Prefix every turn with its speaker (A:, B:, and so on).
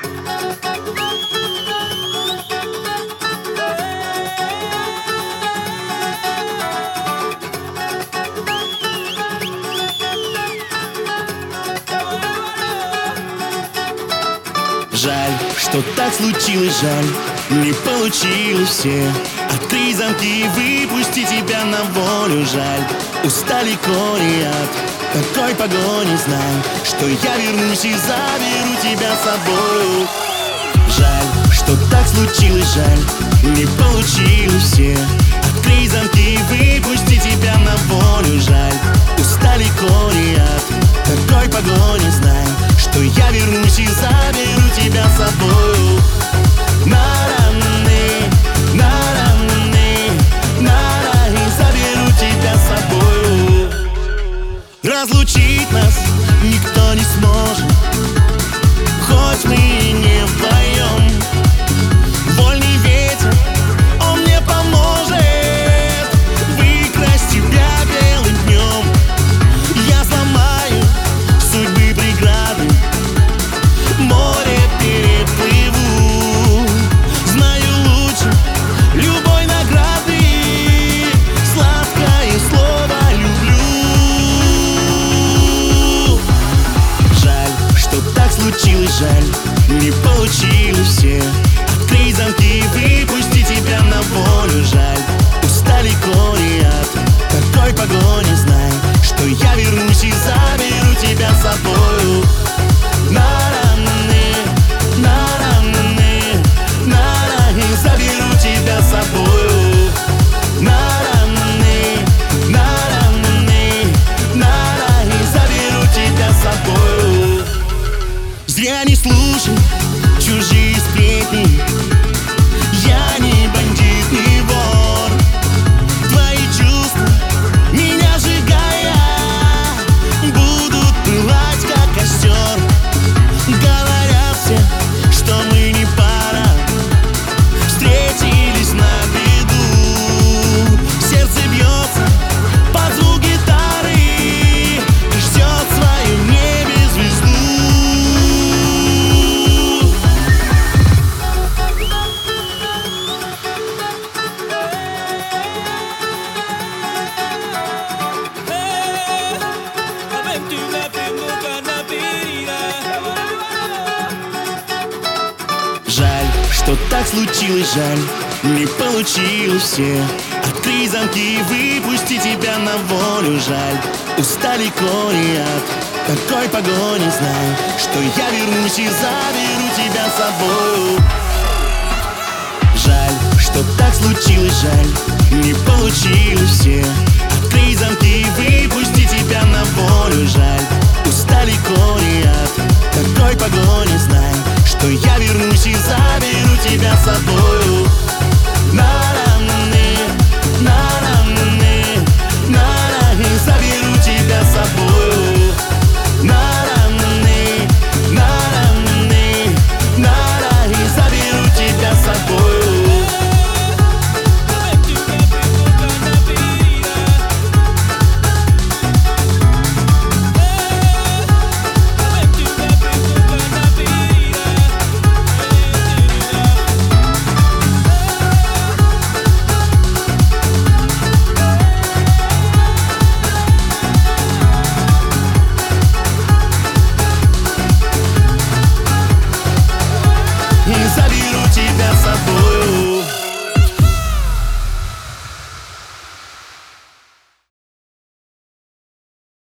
A: Жаль, что так случилось, жаль, не получилось все. Открыть замки, выпусти тебя на волю, жаль. Устали кони от такой погони, знай, что я вернусь и заберу тебя с собою. Жаль, что так случилось, жаль, не получилось все. Открыть замки, выпусти тебя на волю, жаль. Устали кони от такой погони, знай, что я вернусь и заберу тебя с собою. На-ра-не, на-ра-не, на-ра, и заберу тебя с собою. Разлучить нас никто не сможет, хоть мы и не вдвоем. Вольный ветер, он мне поможет выкрасть тебя белым днем. Я сломаю судьбы преграды, море переплыву. Знаю лучше любой награды, сладкое слово люблю. Жаль, что так случилось, жаль, не получилось все. Открыть замки, выпусти тебя на волю, жаль. Устали кони от такой погони, знай, что я вернусь и заберу тебя с собою. На-ра-не, на-ра-не, на-ра, и заберу тебя с собою. На-ра-не, на-ра-не, на-ра, и заберу тебя с собою. Зря не слушай чужие сплетни, я не бандит, не вор. Твои чувства, меня сжигая, будут пылать, как костер. Говорят все, что мы не пара, встретились на беду. Сердце бьется под звук гитары и ждет свою в небе звезду. Жаль, что так случилось, жаль, не получилось все. Открыть замки, выпусти тебя на волю, жаль. Устали кони от такой погони, знай, что я вернусь и заберу тебя с собою. Жаль, что так случилось, жаль, не получилось все. Открыть замки, выпусти тебя на волю, жаль. Устали кони от такой погони, знай, что я вернусь и заберу тебя с собой.